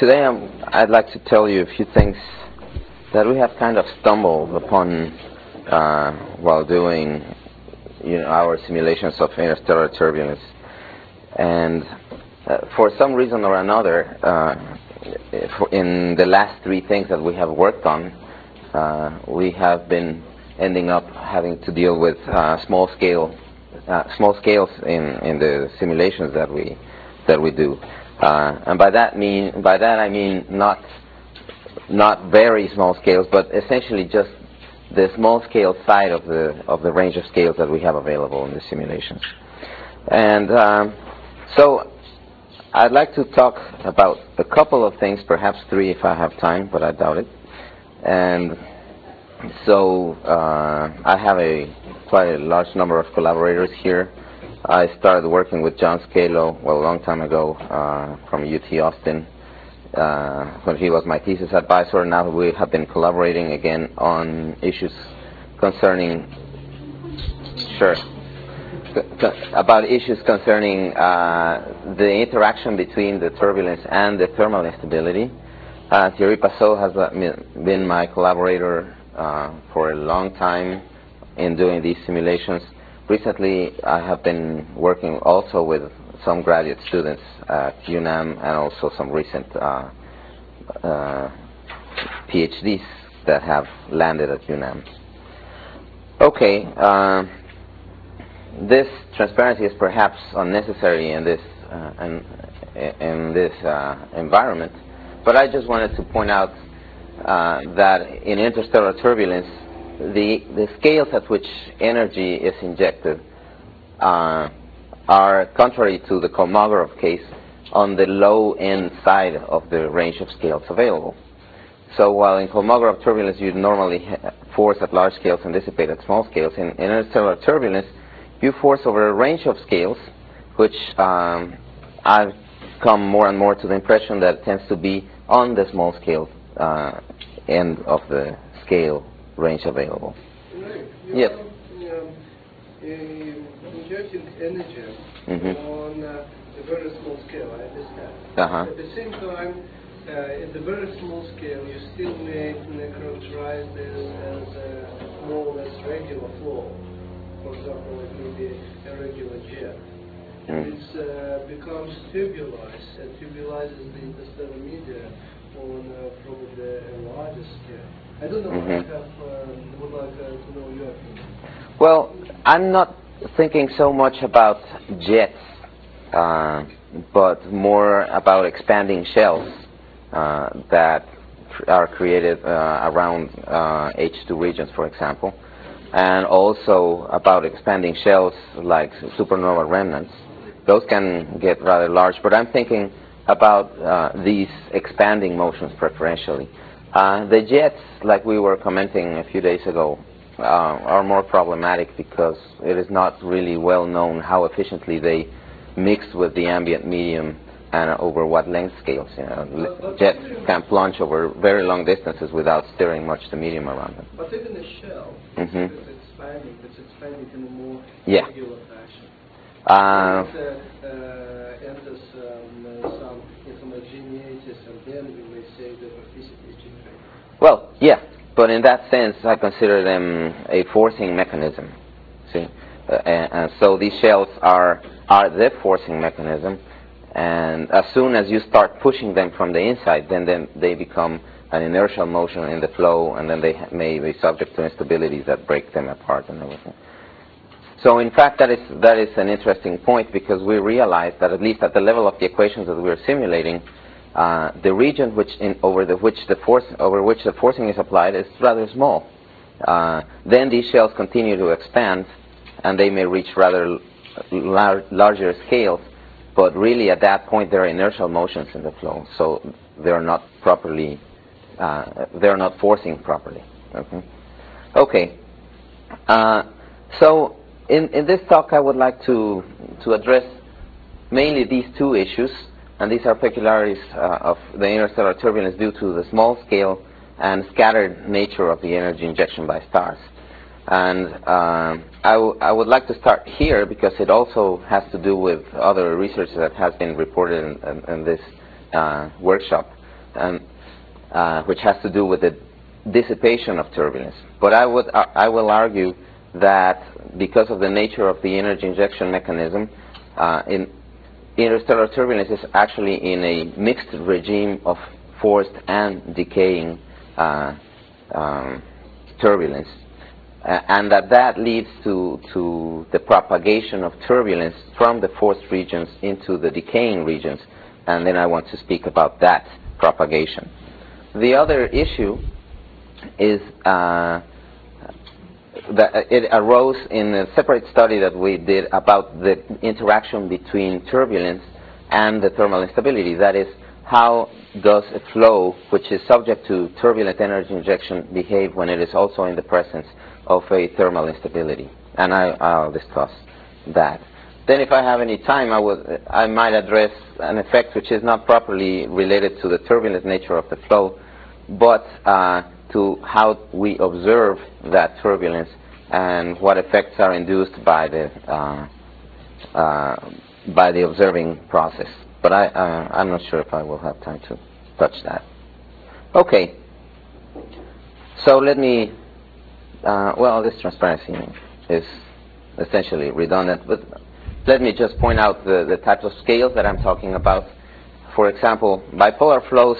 Today I'd like to tell you a few things that we have kind of stumbled upon while doing our simulations of interstellar turbulence. And for some reason or another, in the last three things that we have worked on, we have been ending up having to deal with small scales in the simulations that we do. And by that I mean not very small scales, but essentially just the small scale side of the range of scales that we have available in the simulations. And so I'd like to talk about a couple of things, perhaps three if I have time, but I doubt it. And so I have quite a large number of collaborators here. I started working with John Scalo, a long time ago, from UT Austin, when he was my thesis advisor. Now we have been collaborating again on issues concerning, the interaction between the turbulence and the thermal instability. Thierry Passot has been my collaborator for a long time in doing these simulations. Recently, I have been working also with some graduate students at UNAM and also some recent PhDs that have landed at UNAM. Okay, this transparency is perhaps unnecessary in this environment, but I just wanted to point out that in interstellar turbulence, the scales at which energy is injected are, contrary to the Kolmogorov case, on the low end side of the range of scales available. So while in Kolmogorov turbulence you normally force at large scales and dissipate at small scales, in interstellar turbulence you force over a range of scales, which I've come more and more to the impression that it tends to be on the small scale end of the scale range available. Right. Yes. Injecting energy on a very small scale, I understand. At the same time, at the very small scale, you still may characterize this as a more or less regular flow. For example, it may be a regular jet. It becomes tubulized and tubulizes the interstellar media on probably a larger scale. I don't know. I would like to know your opinion. Well, I'm not thinking so much about jets, but more about expanding shells that are created around H2 regions, for example, and also about expanding shells like supernova remnants. Those can get rather large, but I'm thinking about these expanding motions preferentially. The jets, like we were commenting a few days ago, are more problematic because it is not really well known how efficiently they mix with the ambient medium and over what length scales. Jets can plunge over very long distances without stirring much the medium around them. But even the shell is expanding in a more regular fashion. It enters some homogeneities, and then we may say the vorticity is changing. Well, yeah, but in that sense, I consider them a forcing mechanism. See, and so these shells are the forcing mechanism, and as soon as you start pushing them from the inside, then they become an inertial motion in the flow, and then they may be subject to instabilities that break them apart and everything. So in fact, that is an interesting point, because we realize that at least at the level of the equations that we're simulating, the region over which the forcing is applied is rather small. Then these shells continue to expand, and they may reach rather larger scales, but really at that point there are inertial motions in the flow, so they're not forcing properly. Okay. So in this talk I would like to address mainly these two issues, and these are peculiarities of the interstellar turbulence due to the small scale and scattered nature of the energy injection by stars. And I would like to start here because it also has to do with other research that has been reported in this workshop. which has to do with the dissipation of turbulence. But I will argue that because of the nature of the energy injection mechanism, interstellar turbulence is actually in a mixed regime of forced and decaying turbulence, and that leads to the propagation of turbulence from the forced regions into the decaying regions, and then I want to speak about that propagation. The other issue is that it arose in a separate study that we did about the interaction between turbulence and the thermal instability. That is, how does a flow which is subject to turbulent energy injection behave when it is also in the presence of a thermal instability? And I'll discuss that. Then if I have any time, I might address an effect which is not properly related to the turbulent nature of the flow, but to how we observe that turbulence and what effects are induced by the observing process. But I'm not sure if I will have time to touch that. Okay. So let me, well, this transparency is essentially redundant, but let me just point out the types of scales that I'm talking about. For example, bipolar flows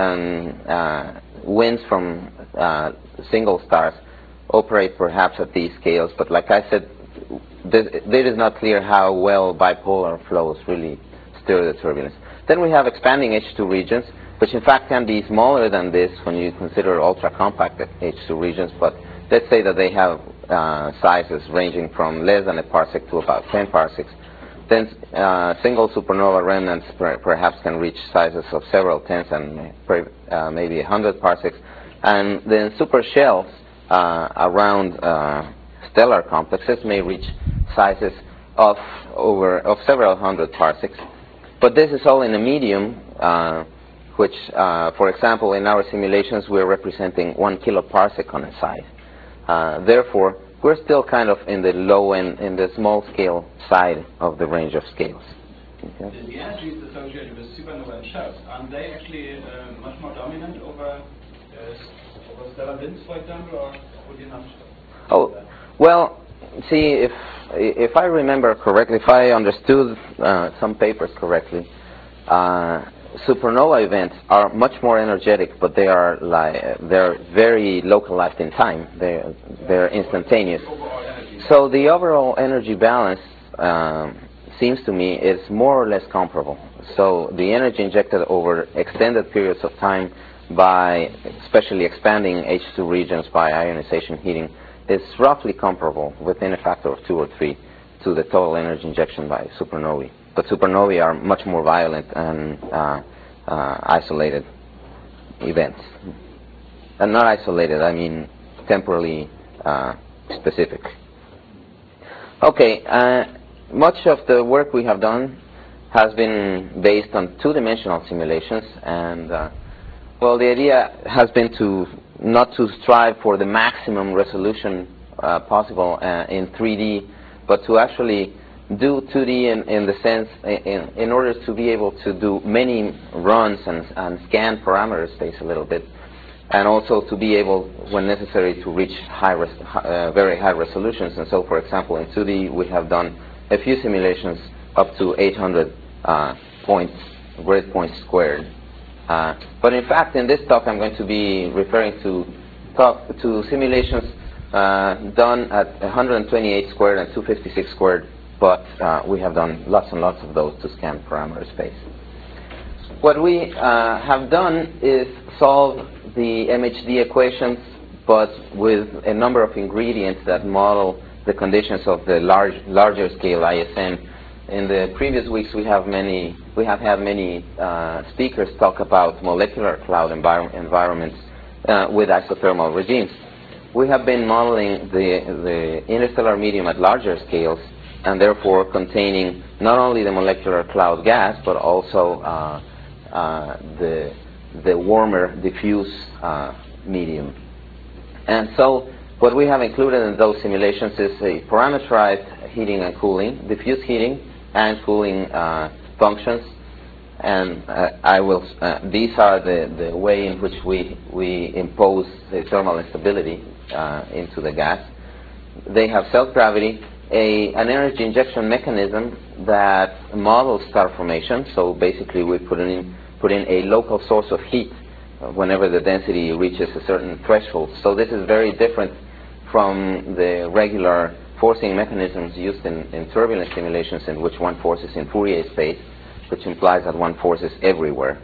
and winds from single stars operate perhaps at these scales, but like I said, it is not clear how well bipolar flows really stir the turbulence. Then we have expanding H2 regions, which in fact can be smaller than this when you consider ultra-compact H2 regions, but let's say that they have sizes ranging from less than a parsec to about 10 parsecs. Then single supernova remnants perhaps can reach sizes of several tens and maybe 100 parsecs. And then supershells around stellar complexes may reach sizes of several hundred parsecs. But this is all in a medium, which, for example, in our simulations, we're representing 1 kiloparsec on a side. Therefore, we're still kind of in the low end, in the small scale side of the range of scales. Okay. The energies associated with supernova and shells, are they actually much more dominant over stellar winds, for example, or would you not? Oh, well, see, if I remember correctly, if I understood some papers correctly, supernova events are much more energetic, but they're very localized in time. They're instantaneous. So the overall energy balance seems to me is more or less comparable. So the energy injected over extended periods of time by especially expanding H2 regions by ionization heating is roughly comparable, within a factor of 2 or 3, to the total energy injection by supernovae. But supernovae are much more violent and isolated events. And not isolated, I mean temporally specific. Okay, much of the work we have done has been based on two-dimensional simulations, and well, the idea has been not to strive for the maximum resolution possible in 3D, but to actually do 2D in the sense, in order to be able to do many runs and scan parameter space a little bit, and also to be able, when necessary, to reach very high resolutions. And so, for example, in 2D, we have done a few simulations up to 800 grid points squared. But in fact, in this talk, I'm going to be referring to simulations done at 128 squared and 256 squared, but we have done lots and lots of those to scan parameter space. What we have done is solve the MHD equations, but with a number of ingredients that model the conditions of the larger scale ISN. In the previous weeks, we have had many speakers talk about molecular cloud environments with isothermal regimes. We have been modeling the interstellar medium at larger scales, and therefore containing not only the molecular cloud gas, but also the warmer diffuse medium. And so what we have included in those simulations is a parameterized heating and cooling, diffuse heating and cooling functions, And I will. These are the way in which we impose the thermal instability into the gas. They have self-gravity, an energy injection mechanism that models star formation. So basically, we put in a local source of heat whenever the density reaches a certain threshold. So this is very different from the regular forcing mechanisms used in turbulent simulations, in which one forces in Fourier space, which implies that one forces everywhere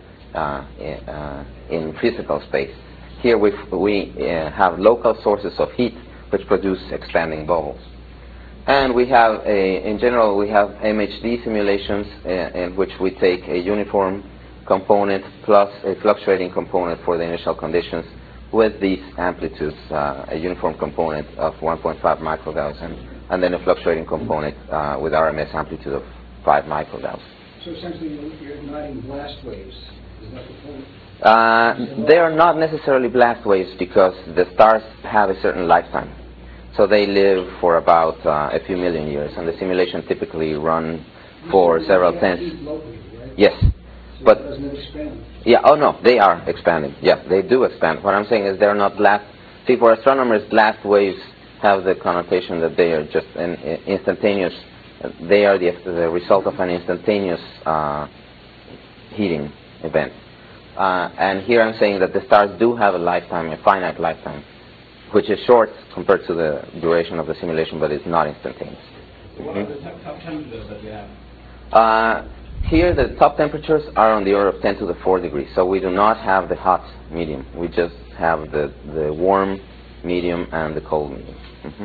in physical space. Here we have local sources of heat which produce expanding bubbles. And we have, in general, we have MHD simulations in which we take a uniform component plus a fluctuating component for the initial conditions with these amplitudes, a uniform component of 1.5 microgauss and then a fluctuating component with RMS amplitude of 5 microgauss. So essentially you're igniting blast waves. Is that the point? They are not necessarily blast waves because the stars have a certain lifetime. So they live for about a few million years, and the simulation typically run for several tens. Locally, right? Yes. So But doesn't it expand? yeah, oh no, they are expanding. Yeah, they do expand. What I'm saying is they're not blast. See, for astronomers, blast waves have the connotation that they are just an instantaneous. They are the result of an instantaneous heating event. And here I'm saying that the stars do have a lifetime, a finite lifetime, which is short compared to the duration of the simulation, but it's not instantaneous. What are the top temperatures that we have? Here the top temperatures are on the order of 10 to the 4 degrees, so we do not have the hot medium. We just have the warm, medium, and the cold medium.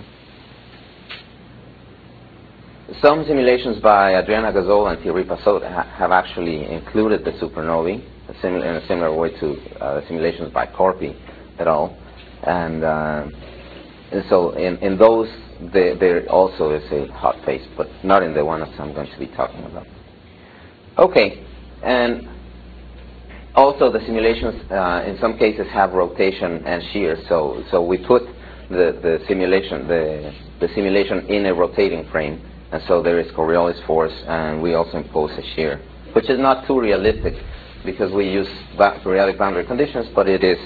Some simulations by Adriana Gazzola and Thierry Passot have actually included the supernovae in a similar way to simulations by Corpi et al. And so in those, there also is a hot phase, but not in the one that I'm going to be talking about. Okay, and also the simulations in some cases have rotation and shear. So we put the simulation in a rotating frame, and so there is Coriolis force, and we also impose a shear, which is not too realistic because we use periodic boundary conditions, but it's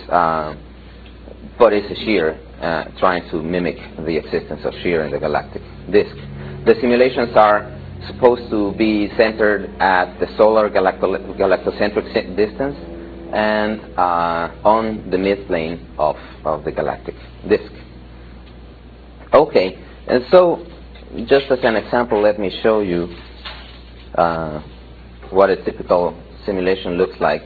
a shear trying to mimic the existence of shear in the galactic disk. The simulations are supposed to be centered at the solar galactocentric distance and on the midplane of the galactic disk. Okay, and so just as an example, let me show you what a typical simulation looks like.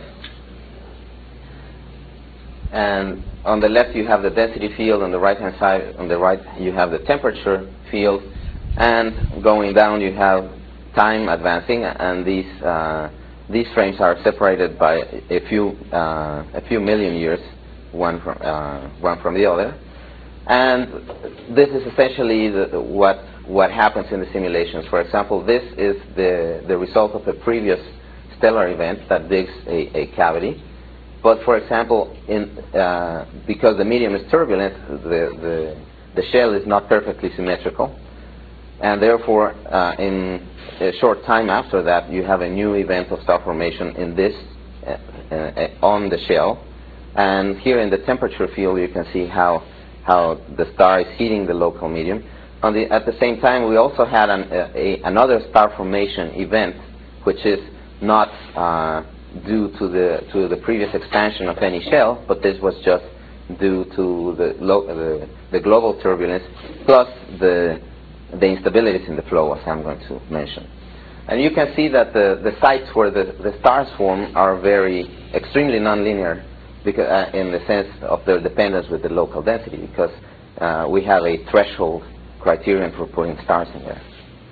And on the left you have the density field, on the right hand side, on the right you have the temperature field, and going down you have time advancing, and these frames are separated by a few million years, one from the other. And this is essentially what happens in the simulations. For example, this is the result of a previous stellar event that digs a cavity. But for example, because the medium is turbulent, the shell is not perfectly symmetrical, and therefore, in a short time after that, you have a new event of star formation in this on the shell. And here in the temperature field, you can see how the star is heating the local medium. At the same time, we also had another star formation event, which is not due to the previous expansion of any shell, but this was just due to the global turbulence plus the instabilities in the flow, as I'm going to mention. And you can see that the sites where the stars form are extremely nonlinear, because, in the sense of their dependence with the local density, because we have a threshold criterion for putting stars in there.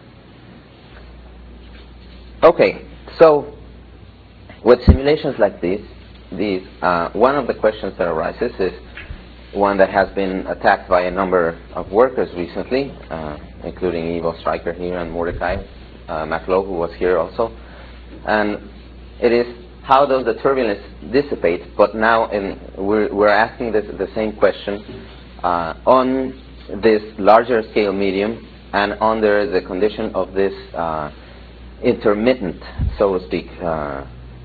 Okay, so with simulations like these, one of the questions that arises is one that has been attacked by a number of workers recently, including Ivo Stryker here and Mordecai McLeod, who was here also. And it is, how does the turbulence dissipate? But now we're asking the same question on this larger scale medium and under the condition of this intermittent, so to speak,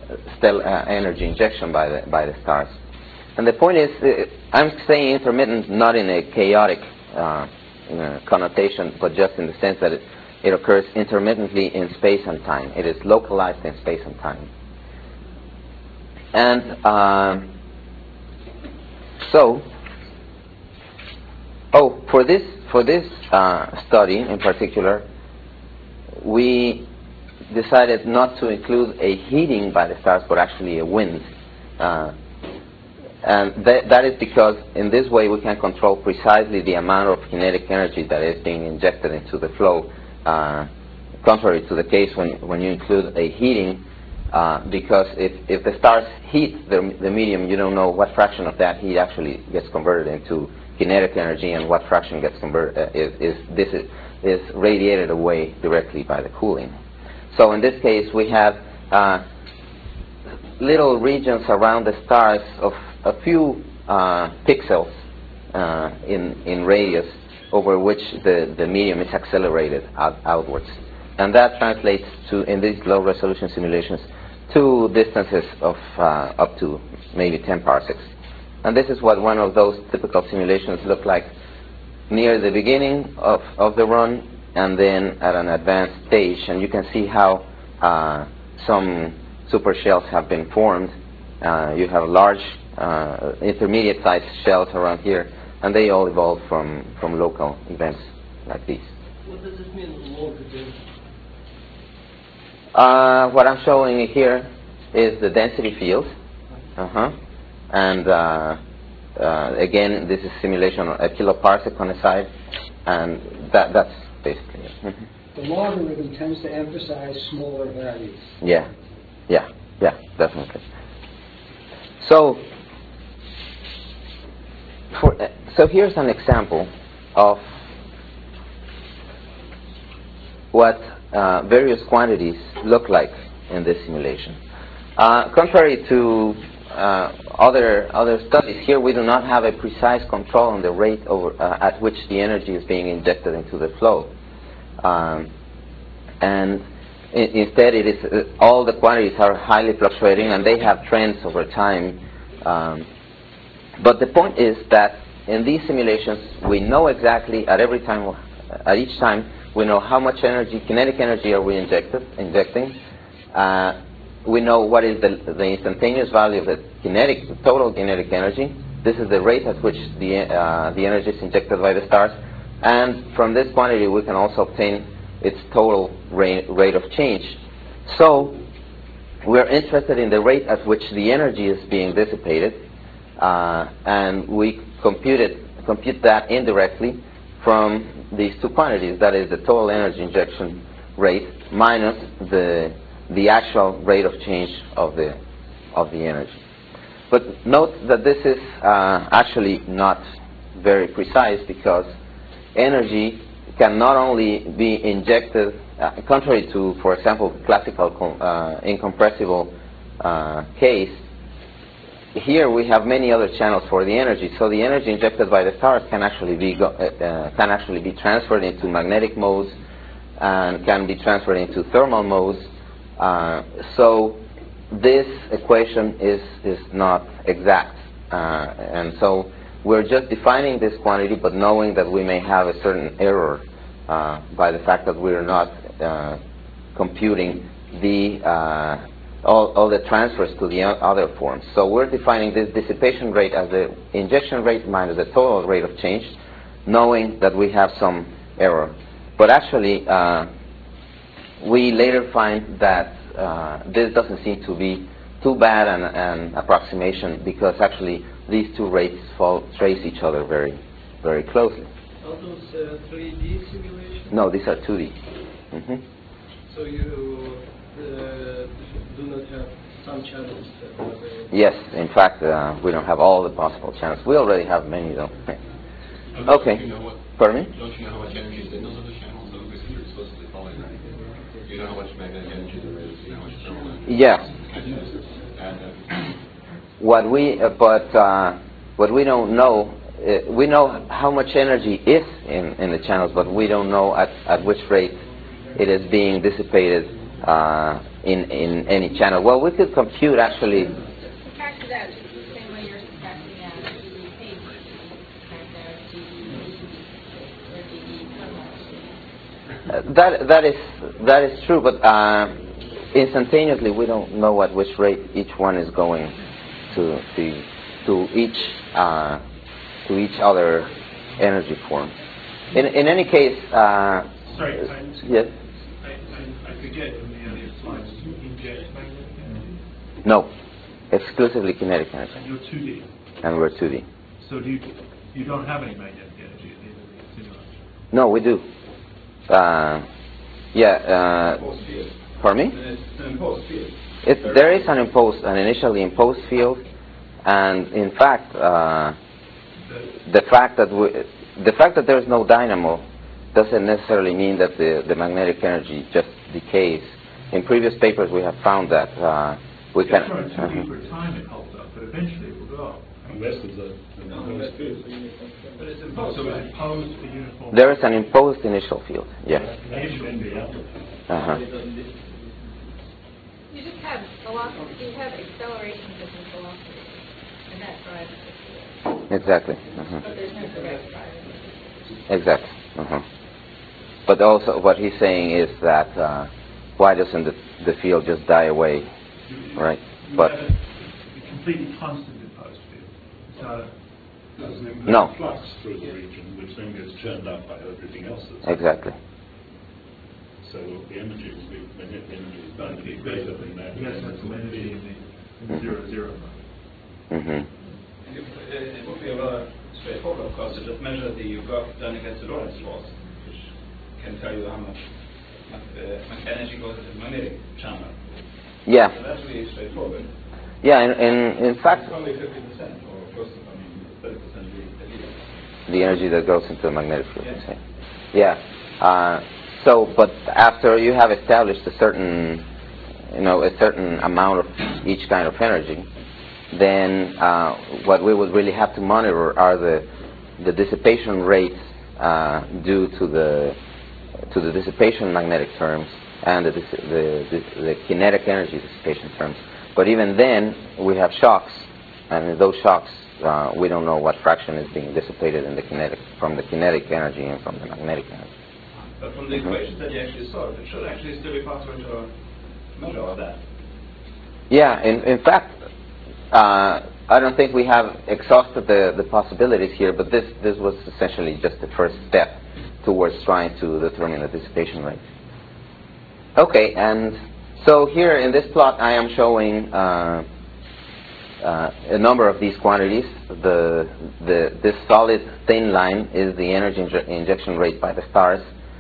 energy injection by the stars. And the point is, I'm saying intermittent not in a chaotic connotation, but just in the sense that it occurs intermittently in space and time. It is localized in space and time. And for this study in particular, we decided not to include a heating by the stars, but actually a wind. And that is because in this way we can control precisely the amount of kinetic energy that is being injected into the flow, contrary to the case when you include a heating, because if the stars heat the medium, you don't know what fraction of that heat actually gets converted into kinetic energy and what fraction gets converted is radiated away directly by the cooling. So in this case we have little regions around the stars of a few pixels in radius over which the medium is accelerated outwards. And that translates to, in these low resolution simulations, to distances of up to maybe 10 parsecs. And this is what one of those typical simulations look like near the beginning of the run and then at an advanced stage. And you can see how some supershells have been formed. You have large intermediate-sized shells around here, and they all evolved from local events like these. What does this mean, low density? What I'm showing here is the density field. And again, this is simulation of a kiloparsec on the side, and that's basically it. The logarithm tends to emphasize smaller values. Yeah, definitely. So here's an example of what various quantities look like in this simulation. Contrary to other studies, here we do not have a precise control on the rate at which the energy is being injected into the flow. And instead, it is all the quantities are highly fluctuating, and they have trends over time. But the point is that in these simulations, we know exactly at each time, we know how much energy, kinetic energy, are we injecting. We know what is the instantaneous value of the total kinetic energy. This is the rate at which the energy is injected by the stars. And from this quantity, we can also obtain its total rate of change. So we're interested in the rate at which the energy is being dissipated, and we compute that indirectly from these two quantities. That is the total energy injection rate minus the actual rate of change of the energy. But note that this is actually not very precise, because energy can not only be injected, contrary to, for example, classical incompressible case. Here we have many other channels for the energy. So the energy injected by the stars can actually be transferred into magnetic modes and can be transferred into thermal modes. So this equation is not exact, and so we're just defining this quantity, but knowing that we may have a certain error by the fact that we're not computing all the transfers to the other forms. So we're defining this dissipation rate as the injection rate minus the total rate of change, knowing that we have some error. But actually, we later find that this doesn't seem to be too bad an approximation, because actually these two rates trace each other very, very closely. Are those 3D simulations? No, these are 2D. So you do not have some channels that are available? Yes, in fact, we don't have all the possible channels. We already have many, though. Okay. Pardon me? Don't you know how much energy is in those other channels? Those are supposedly falling, right? You know how much magnetic energy there is, you know how much thermal energy. Yeah. What we don't know, we know how much energy is in the channels, but we don't know at which rate it is being dissipated in any channel. Well, we could compute actually. Subtract that just the same way you're subtracting out DE That is true, but instantaneously we don't know at which rate each one is going to each other energy form. In any case, sorry, yes. I forget from the earlier slides. You inject magnetic energy? No, exclusively kinetic energy. And you're 2D. And we're 2D. So do you don't have any magnetic energy at the end of the simulation? No, we do. Pardon me? It's an imposed field. There is an initially imposed field, and in fact, the fact that there is no dynamo doesn't necessarily mean that the magnetic energy just decays. In previous papers, we have found that we can. For a time it holds up, but eventually it will go up. Unless there's a field. But it's imposed. So it's imposed for uniform. There is an imposed initial field. Yes. You just have velocity. You have acceleration different velocity, and that drives the field. Exactly. But there's no direct drive. Exactly. But also, what he's saying is that why doesn't the field just die away, right? But have a completely constant imposed field. So no. Flux through the region, which then gets churned up by everything else. Exactly. So the energy is magnetic energy is bound to be greater than that. yes, that's some energy in the 0, 0 mode. It would be a rather straightforward, of course, to just measure the work done against the Lorentz force, which can tell you how much energy goes into the magnetic channel. Yeah. So that's really straightforward. Yeah. In fact, It's only 50% or close to 30% at least. the energy that goes into the magnetic field. Yeah. Yeah. But after you have established a certain amount of each kind of energy, then what we would really have to monitor are the dissipation rates due to the dissipation magnetic terms and the kinetic energy dissipation terms. But even then, we have shocks, and in those shocks, we don't know what fraction is being dissipated from the kinetic energy and from the magnetic energy. But from the equations that you actually solved, it should actually still be possible to measure all that. Yeah, in fact, I don't think we have exhausted the possibilities here, but this was essentially just the first step towards trying to determine the dissipation rate. Okay, and so here in this plot I am showing a number of these quantities. This solid thin line is the energy injection rate by the stars.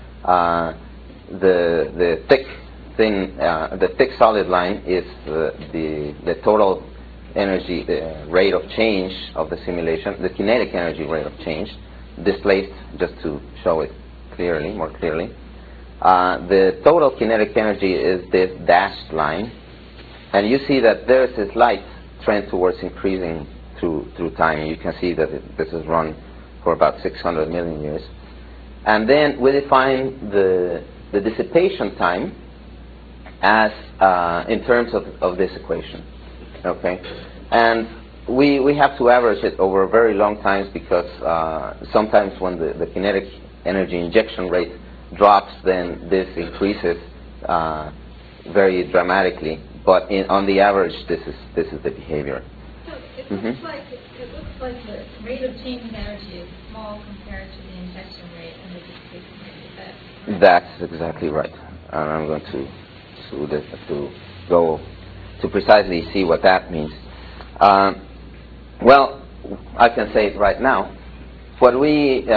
The thick solid line is the total energy rate of change of the simulation, the kinetic energy rate of change, displaced just to show it more clearly. The total kinetic energy is this dashed line, and you see that there is a slight trend towards increasing through time. You can see that this has run for about 600 million years. And then we define the dissipation time as in terms of this equation. Okay, and we have to average it over very long times because sometimes when the kinetic energy injection rate drops, then this increases very dramatically. But on the average, this is the behavior. So it looks like the rate of change in energy is small compared to the injection rate and the dissipation rate. Is that correct? That's exactly right. And I'm going to go to precisely see what that means. Well, I can say it right now. What we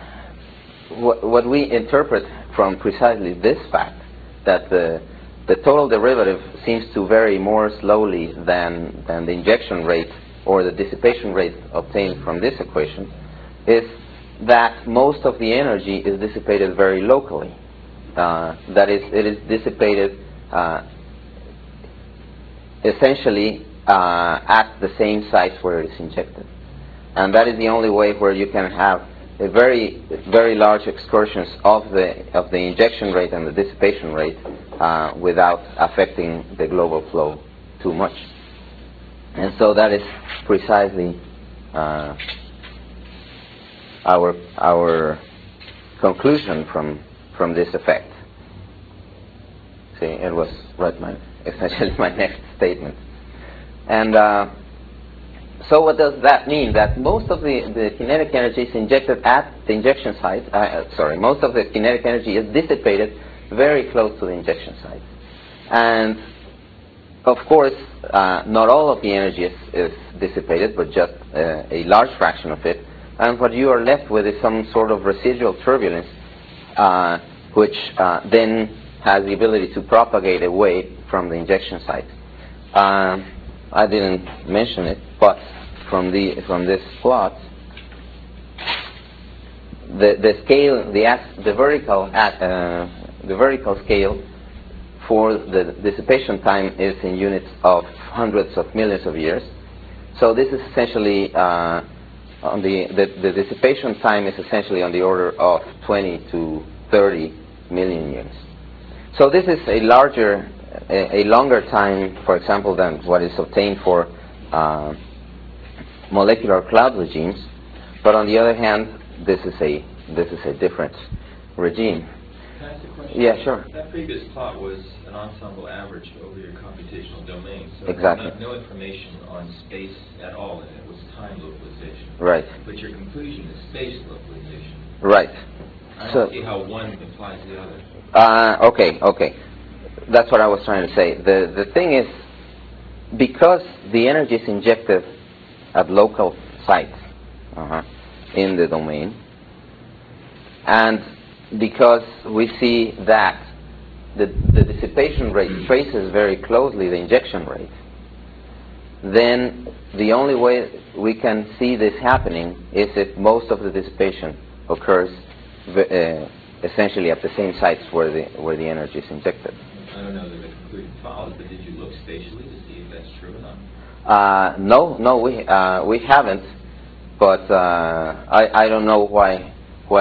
interpret from precisely this fact, that the total derivative seems to vary more slowly than the injection rate or the dissipation rate obtained from this equation, is that most of the energy is dissipated very locally. That is, it is dissipated essentially at the same sites where it is injected. And that is the only way where you can have a very, very large excursions of the injection rate and the dissipation rate without affecting the global flow too much. And so that is precisely our conclusion from this effect. See, it was essentially my next statement. And so what does that mean? That most of the kinetic energy is injected at the injection site. Most of the kinetic energy is dissipated very close to the injection site. And of course, not all of the energy is dissipated, but just a large fraction of it. And what you are left with is some sort of residual turbulence, which then has the ability to propagate away from the injection site. I didn't mention it, but from this plot, the scale, the vertical scale for the dissipation time is in units of hundreds of millions of years. So this is essentially the dissipation time is essentially on the order of 20 to 30 million years. So this is a longer time, for example, than what is obtained for molecular cloud regimes. But on the other hand, this is a different regime. Can I ask a question? Yeah, sure. That previous plot was an ensemble average over your computational domain, so exactly. No information on space at all, and it was time localization. Right. But your conclusion is space localization. Right. I don't see how one implies the other. Okay. That's what I was trying to say. The thing is, because the energy is injected at local sites in the domain, and because we see that the dissipation rate traces very closely the injection rate, then the only way we can see this happening is if most of the dissipation occurs essentially at the same sites where the energy is injected. I don't know that the conclusion follows, but did you look spatially to see if that's true or not? No, we haven't. But I don't know why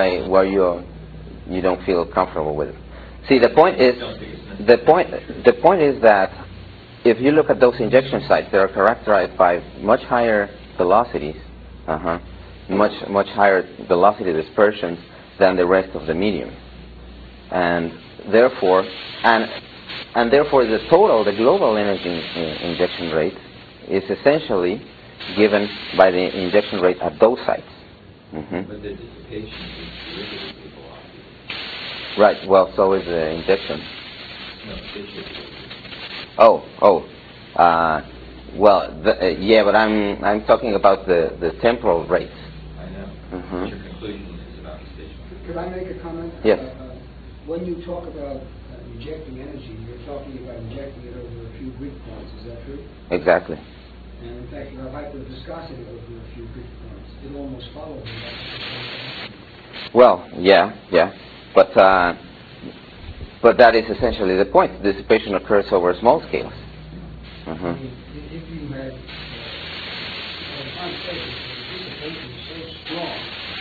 you don't feel comfortable with it. See, the point is that if you look at those injection sites, they are characterized by much higher velocities, much higher velocity dispersions than the rest of the medium, and therefore the global energy injection rate is essentially given by the injection rate at those sites. But the dissipation is derivative of velocity. Right. Well, so is the injection. No, yeah, but I'm talking about the temporal rates. I know. But your conclusion is about spatial. Could I make a comment? Yes. When you talk about injecting energy, you're talking about injecting it over a few grid points. Is that true? Exactly. And in fact, you have hyperviscosity over a few grid points. It almost follows that. Well, yeah. But that is essentially the point. Dissipation occurs over small scales. I mean, if you had dissipation so strong,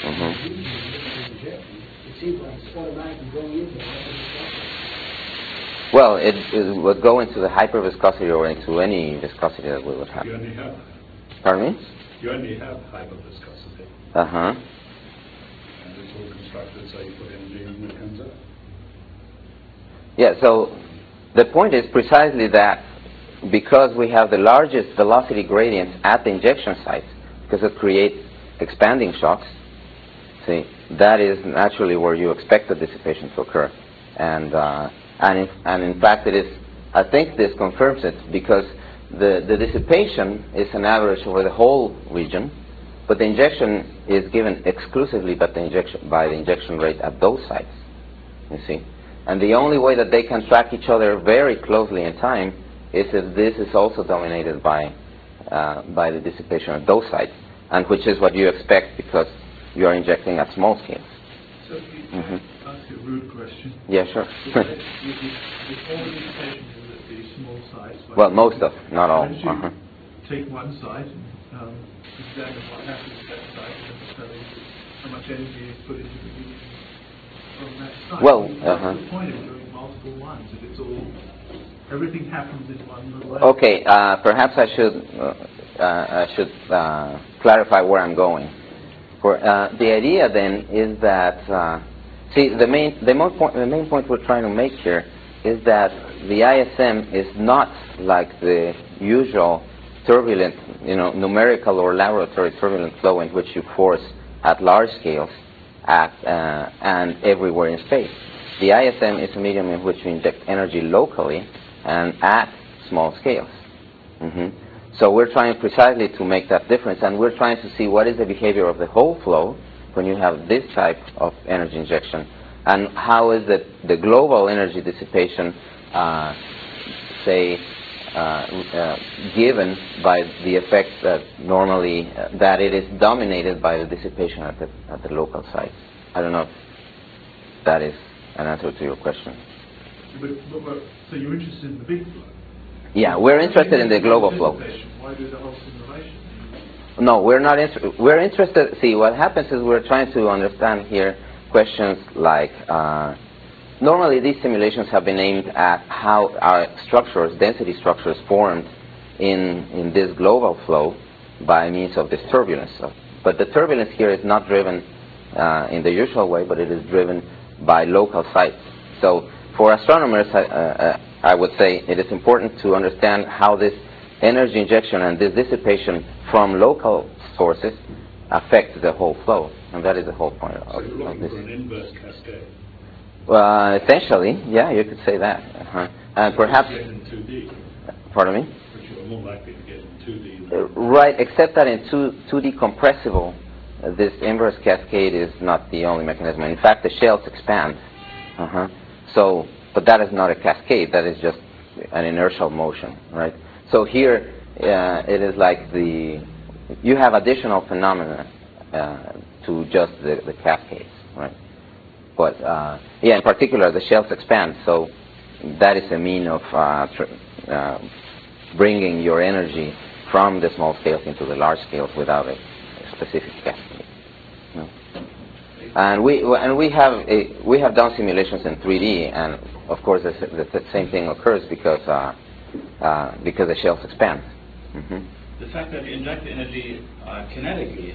it seems like it's automatically going into hyperviscosity. Well, it would go into the hyperviscosity or into any viscosity that we would have. You only have. Pardon me? You only have hyperviscosity. And it's all constructed so you put energy in when it comes up. Yeah, so the point is precisely that because we have the largest velocity gradients at the injection sites, because it creates expanding shocks, see, that is naturally where you expect the dissipation to occur. And in fact, it is. I think this confirms it because the dissipation is an average over the whole region, but the injection is given exclusively by the injection rate at those sites. You see, and the only way that they can track each other very closely in time is if this is also dominated by the dissipation at those sites, and which is what you expect because you are injecting at small scales. So can I ask you a rude question? Yeah, sure. If all the dissipation is at these small sites, well, most of, not all. Take one site and examine what happens to that site and understand how much energy is put into the medium. from that site. Well, what's the point of doing multiple ones if it's all, everything happens in one little area? Okay, perhaps I should clarify where I'm going. For the idea then is that the main point we're trying to make here is that the ISM is not like the usual turbulent, numerical or laboratory turbulent flow in which you force at large scales and everywhere in space. The ISM is a medium in which you inject energy locally and at small scales. So we're trying precisely to make that difference, and we're trying to see what is the behavior of the whole flow when you have this type of energy injection, and how is the global energy dissipation, given by the effect that normally that it is dominated by the dissipation at the local site. I don't know if that is an answer to your question. So you're interested in the big flow? Yeah, we're interested in the global flow. Why do the whole simulation? No, we're not interested. We're interested. See, what happens is we're trying to understand here questions like, normally these simulations have been aimed at how our structures, density structures, formed in this global flow by means of this turbulence. But the turbulence here is not driven in the usual way, but it is driven by local sites. So for astronomers, I would say it is important to understand how this energy injection and this dissipation from local sources affect the whole flow, and that is the whole point of this. So you're looking for an inverse cascade? Well, essentially, yeah, you could say that. And perhaps... You get in 2D. Pardon me? But you're more likely to get in 2D. Right, except that in 2D compressible, this inverse cascade is not the only mechanism. In fact, the shells expand. So, but that is not a cascade. That is just an inertial motion, right? So here, it is like you have additional phenomena to just the cascades, right? But in particular, the shells expand. So that is a mean of bringing your energy from the small scales into the large scales without a specific cascade. No. And we have done simulations in 3D, and of course the same thing occurs because the shells expand. The fact that you inject the energy kinetically,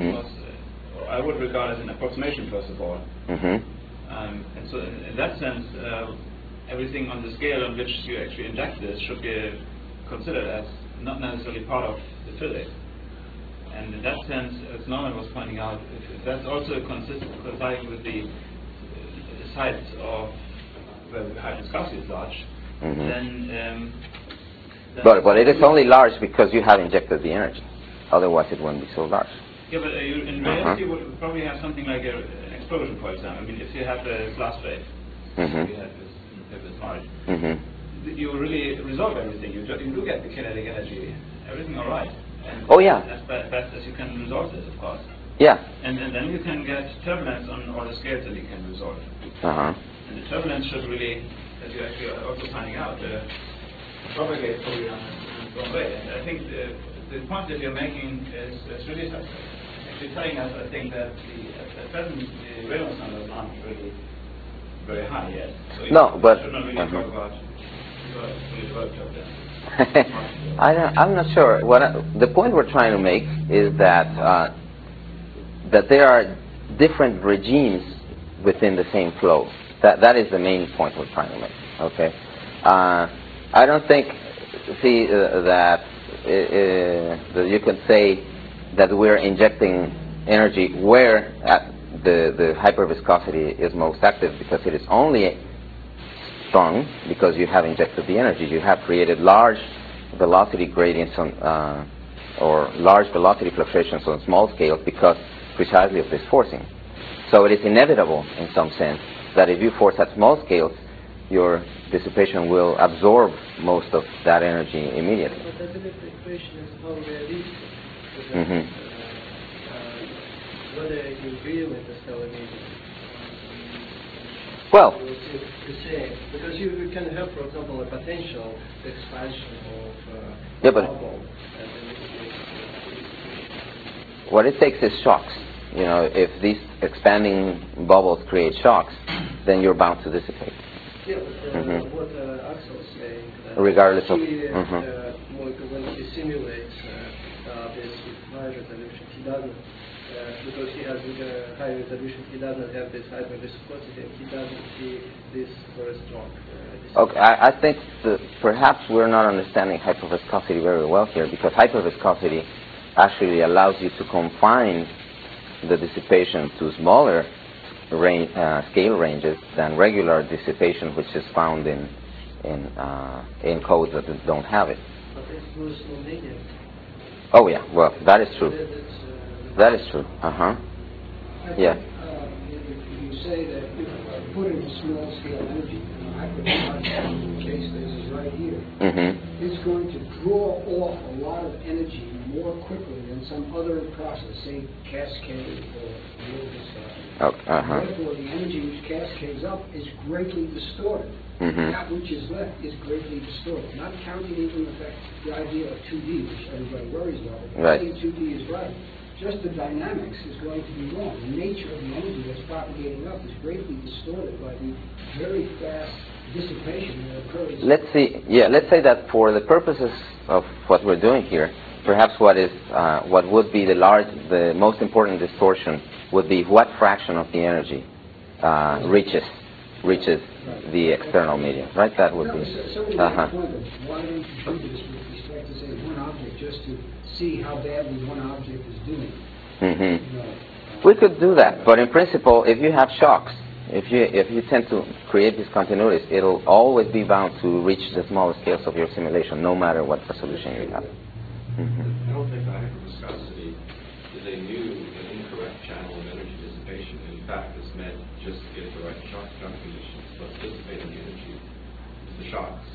I would regard as an approximation, first of all. And so in that sense, everything on the scale on which you actually inject this should be considered as not necessarily part of the physics. And in that sense, as Norman was pointing out, if that's also coinciding with the sites of where the high viscosity is large, then but it is only large because you have injected the energy. Otherwise, it wouldn't be so large. Yeah, but in reality, you would probably have something like an explosion, for example. I mean, if you have the glass plate, you have this large, you really resolve everything. You do get the kinetic energy, everything all right. And as best as you can resolve this, of course. Yeah. And then you can get turbulence on all the scales that you can resolve. And the turbulence should really, as you actually are also finding out, propagate probably in its own way. And I think the point that you're making is really actually telling us, I think, that at present the Reynolds numbers aren't really very high yet. So no, but should not really talk about fully developed turbulence. I'm not sure. The point we're trying to make is that that there are different regimes within the same flow. That is the main point we're trying to make. Okay. I don't think that you can say that we're injecting energy where the hyperviscosity is most active, because it is only strong because you have injected the energy. You have created large velocity gradients or large velocity fluctuations on small scales because precisely of this forcing. So it is inevitable in some sense that if you force at small scales, your dissipation will absorb most of that energy immediately. But I believe the question is how realistic. Whether you agree with this element. Well, to say, because you can have, for example, a potential expansion of but what it takes is shocks. if these expanding bubbles create shocks, then you're bound to dissipate. Yeah, but what Axel's saying, regardless of... when he simulates this with high resolution, he doesn't, because he has high resolution, he doesn't have this hyperviscosity, and he doesn't see this very strong. Okay, I think that perhaps we're not understanding hyperviscosity very well here, because hyperviscosity actually allows you to confine the dissipation to smaller scale ranges than regular dissipation, which is found in codes that don't have it. But it's those no negative. Oh yeah, well that is true. That is true. Yeah. If you say that put in small scale energy, hyperviscosity case this is right here, it's going to draw off a lot of energy more quickly than some other process, say cascade or real viscosity. Therefore, the energy which cascades up is greatly distorted. That which is left is greatly distorted. Not counting even the idea of 2D, which everybody worries about. Right. 2D is right. Just the dynamics is going to be wrong. The nature of the energy that's propagating up is greatly distorted by the very fast dissipation that occurs. Let's say that for the purposes of what we're doing here, perhaps what would be the most important distortion would be what fraction of the energy reaches the external medium, right? That would be. Somebody made a point of why don't you do this with respect to say one object just to see how badly one object is doing. We could do that, but in principle, if you have shocks, if you tend to create these continuities, it'll always be bound to reach the smallest scales of your simulation, no matter what resolution you have. I don't think that hyperviscosity is a new and incorrect channel of energy dissipation. In fact, it's meant just to get the right shock jump conditions. What's dissipating the energy is the shocks.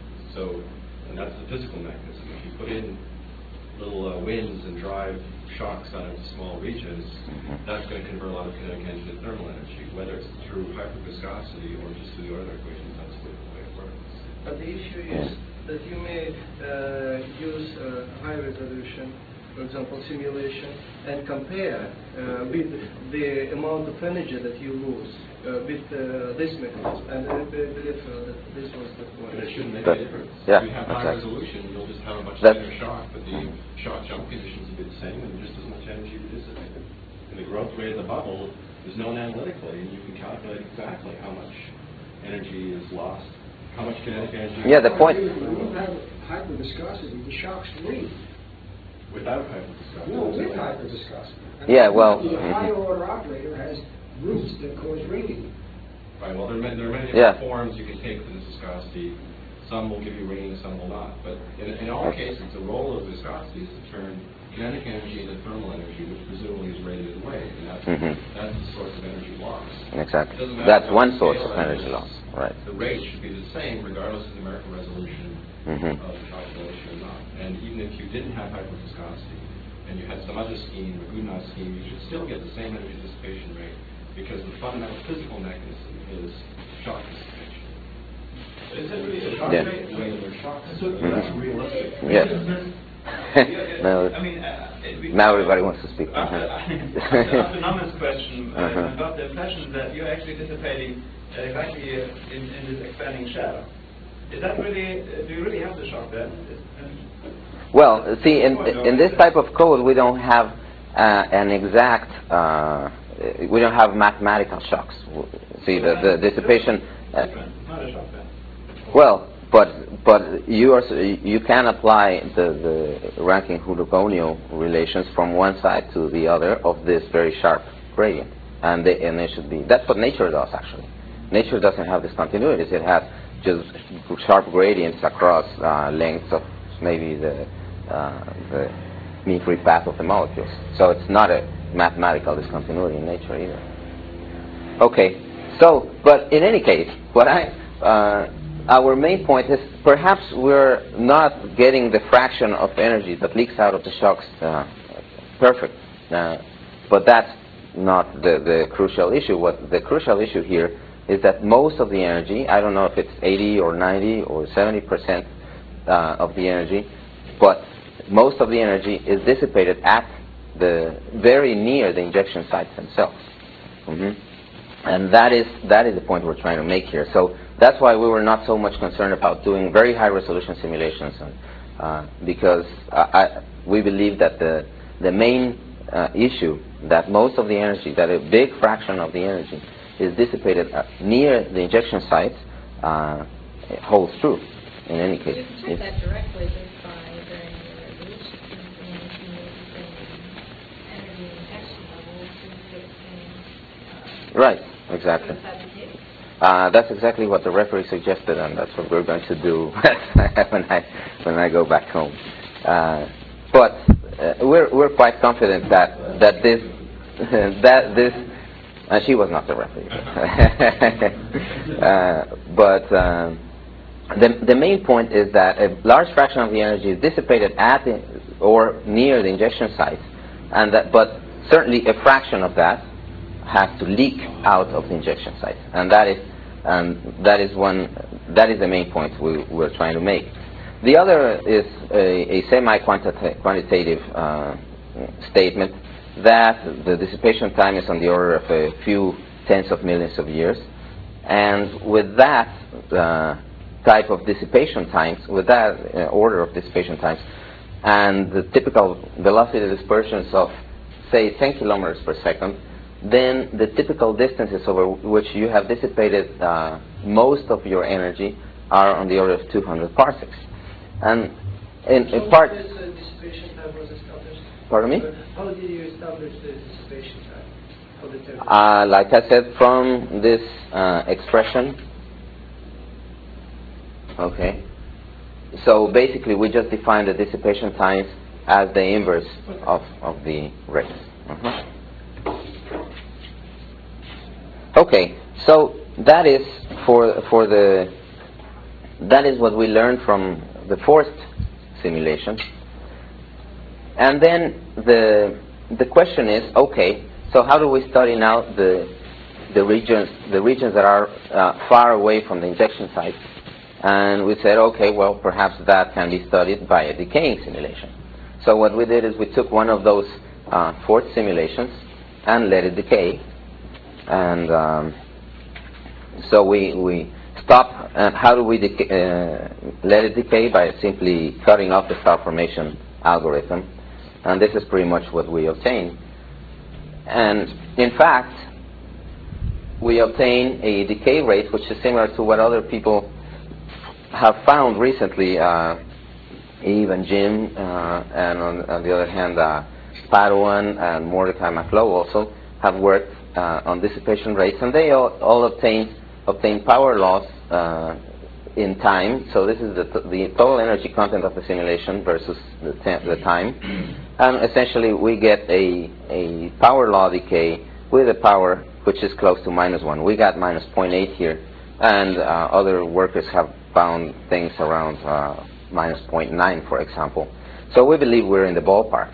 And that's the physical mechanism. If you put in little winds and drive shocks out into small regions, that's going to convert a lot of kinetic energy to thermal energy, whether it's through hyperviscosity or just through the Euler equations. That's the way it works. But the issue is that you may use high resolution, for example, simulation, and compare with the amount of energy that you lose with this mechanism. And I believe that this was the point. But it shouldn't make a difference. Yeah, if you have high resolution, you'll just have a much thinner shock, but the shock jump conditions will be the same and just as much energy dissipated. And the growth rate of the bubble is known analytically, and you can calculate exactly how much energy is lost. How much kinetic energy? Yeah, the point. When you have hyperviscosity, the shocks leave. Without hyperviscosity? No, with hyperviscosity. Yeah, well. The higher order operator has roots that cause ringing. Right, well, there are many different forms you can take for this viscosity. Some will give you ringing, some will not. But in all cases, the role of viscosity is to turn kinetic energy into thermal energy, which presumably is radiated away. And that's the source of energy loss. Exactly. That's one source of energy loss. Right. The rate should be the same regardless of numerical resolution of the calculation or not. And even if you didn't have hyperviscosity and you had some other scheme, a Goodenough scheme, you should still get the same energy dissipation rate because the fundamental physical mechanism is shock dissipation. Is it really a shock rate? Regular shocks. That's realistic. Yes. I mean, now everybody wants to speak. After Norman's question, I got the impression that you're actually dissipating exactly in this expanding shell. Is that really? Do you really have the shock then? Well, see, in this type of code, we don't have an exact. We don't have mathematical shocks. See, the dissipation. Not a shock then. Well, but you can apply the Rankine-Hurgonio relations from one side to the other of this very sharp gradient, and it should be. That's what nature does actually. Nature doesn't have this continuities. It has just sharp gradients across lengths of maybe the mean free path of the molecules. So it's not a mathematical discontinuity in nature either. Okay. So, but in any case, what our main point is perhaps we're not getting the fraction of energy that leaks out of the shocks perfect. But that's not the crucial issue. What the crucial issue here is that most of the energy, I don't know if it's 80 or 90 or 70% of the energy, but most of the energy is dissipated at very near the injection sites themselves. And that is the point we're trying to make here. So that's why we were not so much concerned about doing very high resolution simulations, because we believe that the main issue, that most of the energy, that a big fraction of the energy is dissipated near the injection site, holds true in any case. You can check that directly just by varying the resolution. And if you use the same energy injection level, you get the same. Right, exactly. That's exactly what the referee suggested, and that's what we're going to do when I go back home. But we're quite confident that this she was not the referee. But the main point is that a large fraction of the energy is dissipated at or near the injection site, but certainly a fraction of that has to leak out of the injection site, and that is the main point we're trying to make. The other is a semi-quantitative statement that the dissipation time is on the order of a few tens of millions of years, and with that type of dissipation times, with that order of dissipation times, and the typical velocity dispersions of, say, 10 kilometers per second, then the typical distances over which you have dissipated most of your energy are on the order of 200 parsecs. And in part... This dissipation time was established? Pardon me? How did you establish the dissipation time for the temperature? Like I said, from this expression. Okay. So basically we just define the dissipation times as the inverse of the rate. Okay, so that is that is what we learned from the forced simulation. And then the question is, okay, so how do we study now the regions that are far away from the injection site? And we said, okay, well, perhaps that can be studied by a decaying simulation. So what we did is we took one of those forced simulations and let it decay. And so we stop. And how do we let it decay? By simply cutting off the star formation algorithm. And this is pretty much what we obtain. And in fact, we obtain a decay rate which is similar to what other people have found recently. Even Jim, and on the other hand, Padawan and Mordecai McLeod also have worked on dissipation rates, and they all obtain power loss in time. So this is the total energy content of the simulation versus the time, and essentially we get a power law decay with a power which is close to -1. We got -0.8 here, and other workers have found things around -0.9, for example. So we believe we're in the ballpark.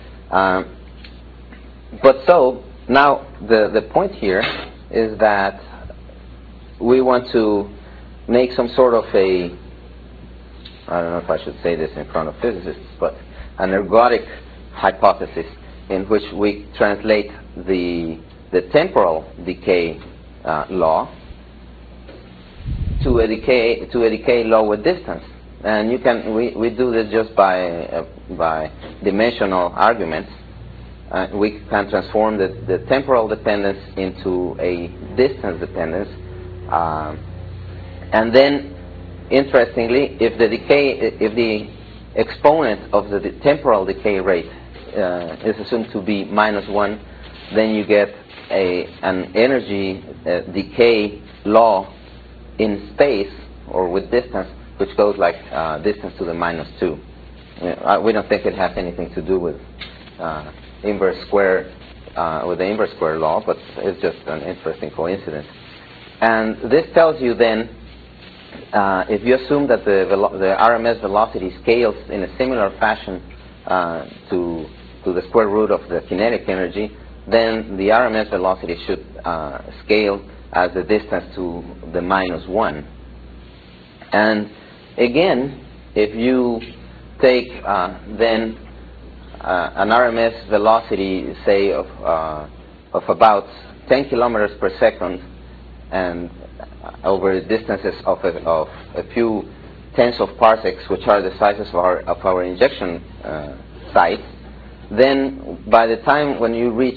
But so now the point here is that we want to make some sort of I don't know if I should say this in front of physicists, but an ergodic hypothesis in which we translate the temporal decay law to a decay law with distance. And we do this just by dimensional arguments. We can transform the temporal dependence into a distance dependence, and then, interestingly, if the exponent of the temporal decay rate is assumed to be -1, then you get an energy decay law in space or with distance, which goes like distance to the -2. We don't think it has anything to do with inverse square with the inverse square law, but it's just an interesting coincidence. And this tells you then, if you assume that the RMS velocity scales in a similar fashion to the square root of the kinetic energy, then the RMS velocity should scale as the distance to the -1. And again, if you take then an RMS velocity, say, of about 10 kilometers per second, and over distances of a few tens of parsecs, which are the sizes of our injection site, then by the time when you reach,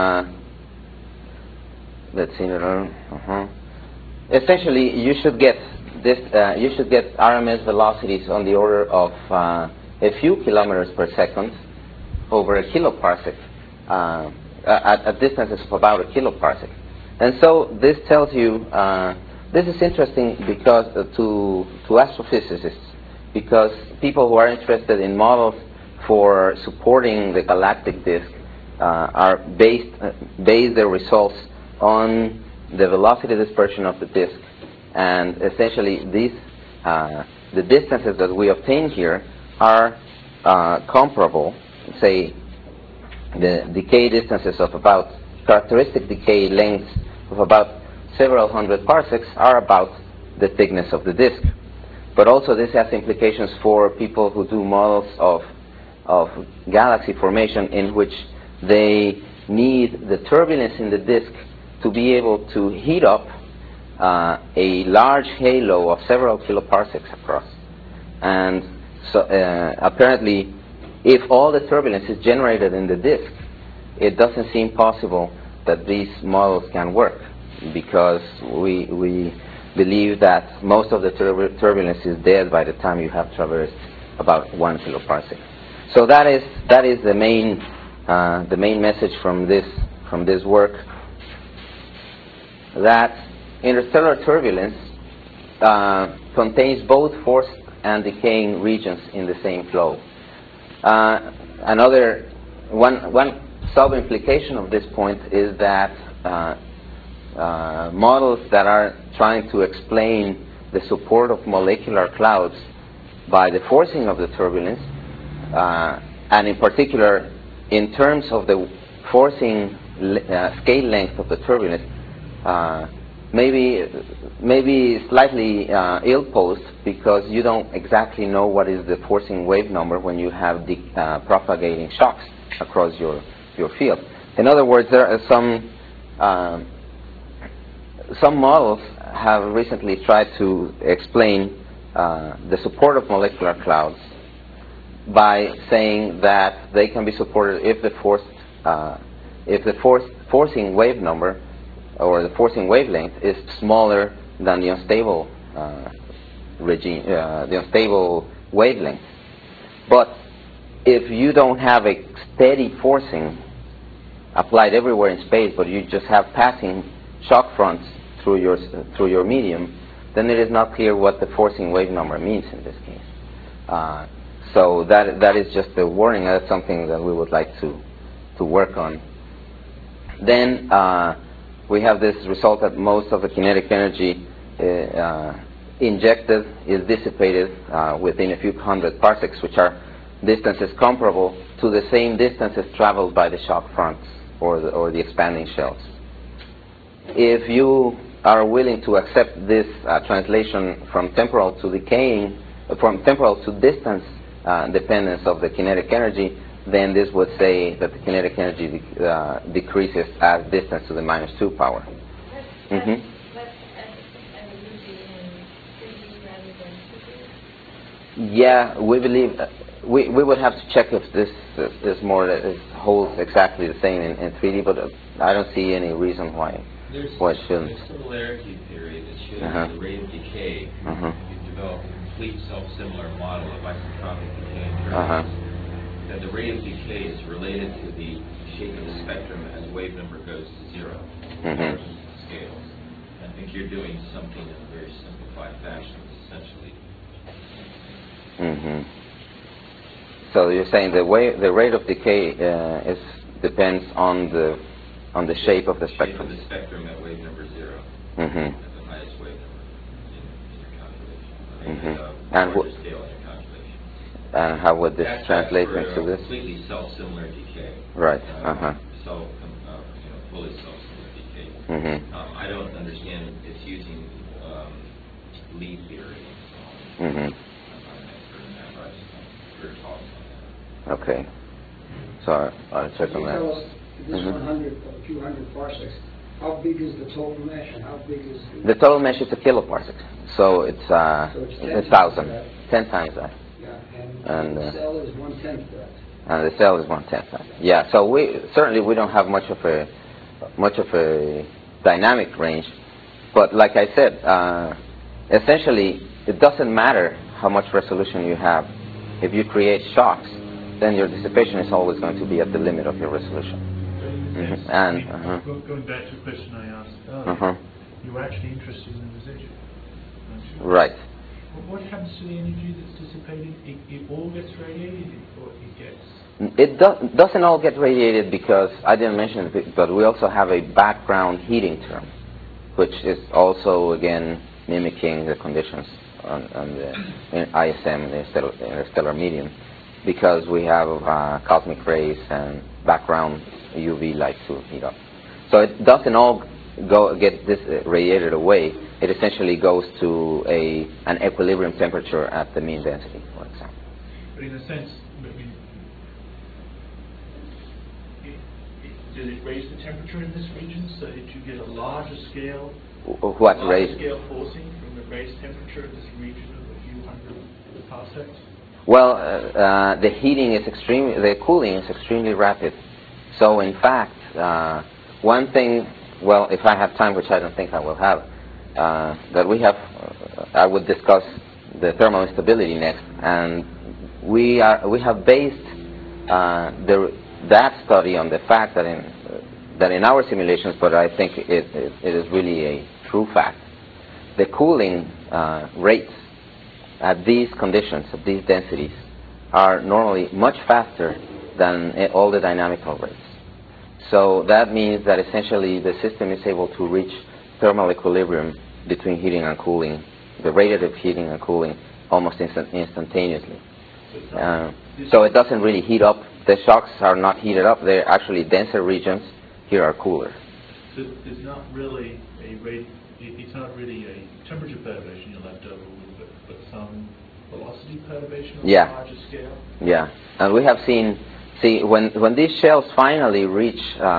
let's see, essentially you should get this. You should get RMS velocities on the order of a few kilometers per second over a kiloparsec at distances of about a kiloparsec. And so this tells you, this is interesting because to astrophysicists, because people who are interested in models for supporting the galactic disk are base their results on the velocity dispersion of the disk, and essentially these the distances that we obtain here are comparable. Say the decay distances of about characteristic decay lengths of about several hundred parsecs are about the thickness of the disk. But also this has implications for people who do models of galaxy formation, in which they need the turbulence in the disk to be able to heat up a large halo of several kiloparsecs across. And so apparently, if all the turbulence is generated in the disk, it doesn't seem possible that these models can work, because we believe that most of the turbulence is dead by the time you have traversed about 1 kiloparsec. So that is the main message from this work, that interstellar turbulence contains both forced and decaying regions in the same flow. One sub-implication of this point is that models that are trying to explain the support of molecular clouds by the forcing of the turbulence, and in particular in terms of the forcing scale length of the turbulence, maybe slightly ill-posed, because you don't exactly know what is the forcing wave number when you have propagating shocks across your field. In other words, there are some models have recently tried to explain the support of molecular clouds by saying that they can be supported if the forcing wave number or the forcing wavelength is smaller than the unstable the unstable wavelength. But if you don't have a steady forcing applied everywhere in space, but you just have passing shock fronts through your medium, then it is not clear what the forcing wave number means in this case. So that is just a warning. That's something that we would like to work on. Then we have this result that most of the kinetic energy injected is dissipated within a few hundred parsecs, which are distances comparable to the same distances traveled by the shock fronts or the expanding shells. If you are willing to accept this translation from temporal to decaying, from temporal to distance dependence of the kinetic energy, then this would say that the kinetic energy decreases as distance to the -2 power. Yeah, we believe we would have to check if this is more that it holds exactly the same in 3D, but I don't see any reason why it shouldn't. There's a similarity theory that shows the rate of decay. You've developed a complete self-similar model of isotropic decay in turbulence. That the rate of decay is related to the shape of the spectrum as wave number goes to 0 scales. I think you're doing something in a very simplified fashion, essentially. So you're saying the rate of decay depends on the shape of the spectrum. Shape of the spectrum at wave number 0. At the highest wave number in your calculation. And how would this translate into this? Completely self-similar decay. Right. Fully self-similar decay. I don't understand it's using Lie theory. Okay. So I'll check on that. Tell us this 100, a few hundred parsecs. How big is the total mesh, and how big is the total mesh? Is a kiloparsec, so it's 1,000, 10 times that. Yeah, and the cell is 1/10 that. And the cell is 1/10 that. Yeah, so we don't have much of a dynamic range, but like I said, essentially it doesn't matter how much resolution you have. If you create shocks, then your dissipation is always going to be at the limit of your resolution. And going back to a question I asked earlier, you were actually interested in the residual, aren't you? Right. What happens to the energy that's dissipated? It all gets radiated, or it gets? It doesn't all get radiated, because I didn't mention it, but we also have a background heating term, which is also again mimicking the conditions on the ISM, the interstellar medium, because we have cosmic rays and background UV light to heat up. So it doesn't all get radiated away. It essentially goes to an equilibrium temperature at the mean density, for example. But in a sense, does it raise the temperature in this region so that you get a larger scale? Scale forcing from the raised temperature in this region of a few hundred parsecs? Well, the cooling is extremely rapid. So in fact, one thing, well, if I have time, which I don't think I will have, that we have, I would discuss the thermal instability next, and we have based that study on the fact that in our simulations, but I think it is really a true fact, the cooling rates at these conditions, at these densities, are normally much faster than all the dynamical rates. So that means that essentially the system is able to reach thermal equilibrium between heating and cooling, the rate of heating and cooling, almost instantaneously. So it doesn't really heat up. The shocks are not heated up. They're actually denser regions. Here are cooler. So there's not really it's not really a temperature perturbation you're left over with, but some velocity perturbation on a larger scale? Yeah, and we have seen, when these shells finally reach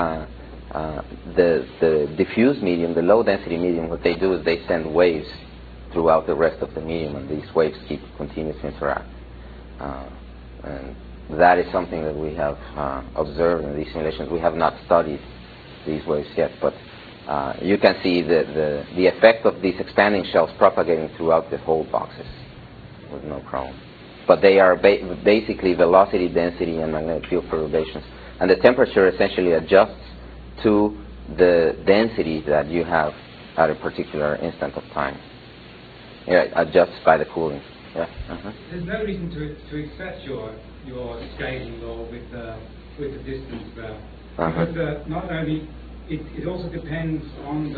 the diffuse medium, the low density medium, what they do is they send waves throughout the rest of the medium, and these waves continue to interact. And that is something that we have observed in these simulations. We have not studied these waves yet, but you can see the effect of these expanding shells propagating throughout the whole boxes with no problem. But they are basically velocity, density, and magnetic field perturbations. And the temperature essentially adjusts to the density that you have at a particular instant of time. Yeah, it adjusts by the cooling. Yeah. There's no reason to accept your scaling law with the distance there. Because not only it also depends on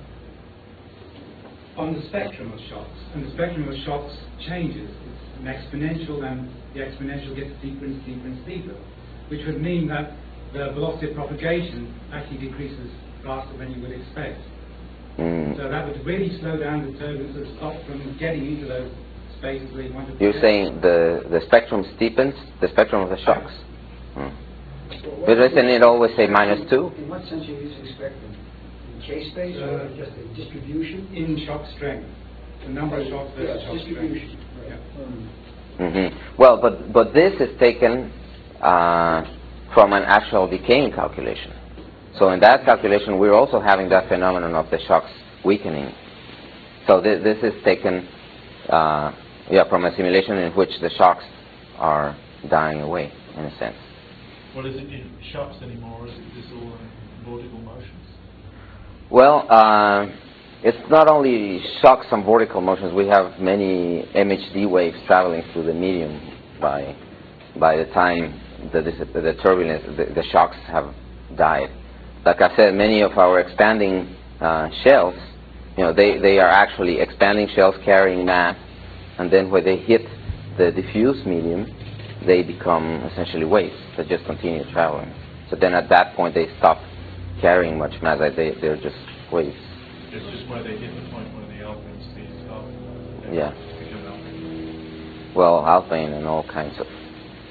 the spectrum of shocks, and the spectrum of shocks changes. It's an exponential, and the exponential gets deeper and steeper and steeper, which would mean that the velocity of propagation actually decreases faster than you would expect. So that would really slow down the turbulence and stop from getting into those spaces where you want to. You're saying the spectrum steepens, the spectrum of the shocks? But doesn't it always say -2? In what sense are you using spectrum? In K space or just a distribution? In shock strength. The number of shocks versus shock distribution. Right. Well, but this is taken from an actual decaying calculation. So in that calculation, we're also having that phenomenon of the shocks weakening. So this is taken from a simulation in which the shocks are dying away, in a sense. Well, is it in shocks anymore, or is it just all in vortical motions? Well, it's not only shocks and vortical motions. We have many MHD waves traveling through the medium by the time the turbulence, the shocks have died. Like I said, many of our expanding shells, they are actually expanding shells carrying mass, and then when they hit the diffuse medium, they become essentially waves that just continue traveling. So then at that point they stop carrying much mass. They're just waves. It's just where they hit the point where the alpha density stops. Yeah. Well, alpha and all kinds of